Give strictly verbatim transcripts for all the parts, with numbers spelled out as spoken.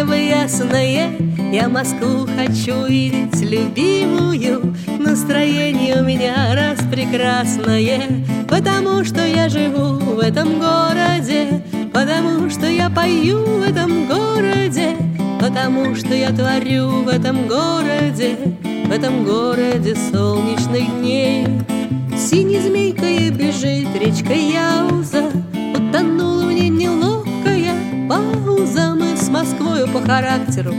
небо ясное, я Москву хочу видеть любимую. Настроение у меня распрекрасное, потому что я живу в этом городе, потому что я пою в этом городе, потому что я творю в этом городе, в этом городе солнечных дней. Синей змейкой бежит речка Яуза, утонула мне неловкая пауза. Мы с Москвою по характеру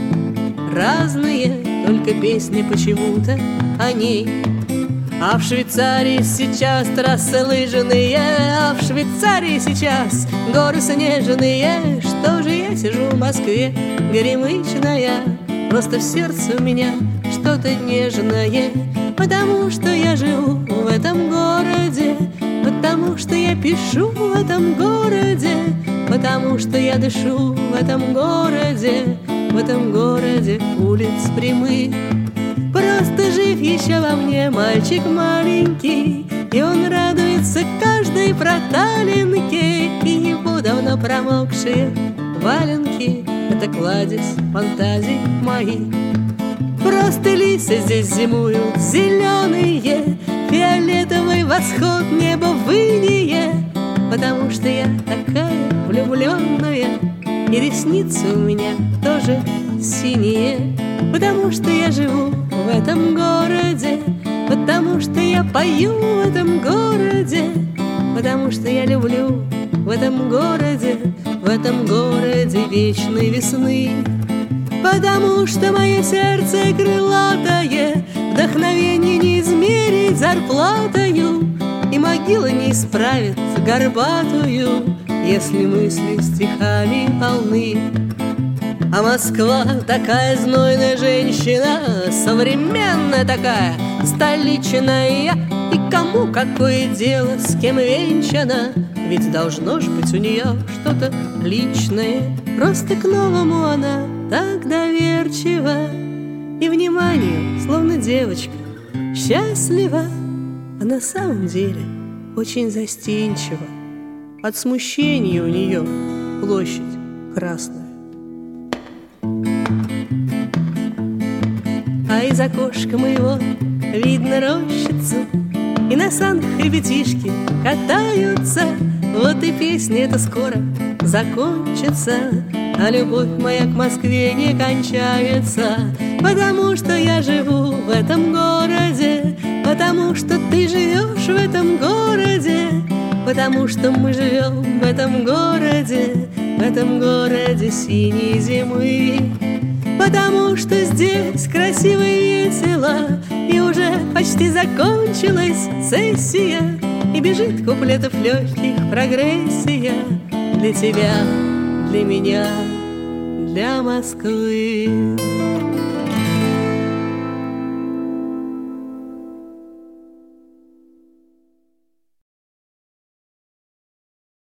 разные, только песни почему-то о ней. А в Швейцарии сейчас трассы лыжные, а в Швейцарии сейчас горы снежные. Что же я сижу в Москве, горемычная, просто в сердце у меня что-то нежное, потому что я живу в этом городе, потому что я пишу в этом городе, потому что я дышу в этом городе, в этом городе улиц прямых. Просто жив еще во мне мальчик маленький, и он радуется каждой проталинке, и его давно промокшие валенки — это кладезь фантазий моих. Просто листья здесь зимуют зеленые, фиолетовый восход неба в инее, потому что я такая влюбленная, и ресницы у меня тоже синие, потому что я живу в этом городе, потому что я пою в этом городе, потому что я люблю в этом городе, в этом городе вечной весны. Потому что мое сердце крылатое, вдохновение не измерить зарплатою, и могила не исправит горбатую, если мысли стихами полны. А Москва такая знойная женщина, современная такая, столичная, и кому какое дело, с кем венчана? Ведь должно ж быть у нее что-то личное. Просто к новому она так доверчива, и вниманию, словно девочка, счастлива, а на самом деле очень застенчива. От смущения у нее площадь красная. А из окошка моего видно рощицу, и на санках ребятишки катаются. Вот и песня эта скоро закончится, а любовь моя к Москве не кончается, потому что я живу в этом городе, потому что ты живешь в этом городе, потому что мы живем в этом городе, в этом городе синей зимы. Потому что здесь красиво и весело, и уже почти закончилась сессия, и бежит куплетов легких прогрессия для тебя, для меня, для Москвы.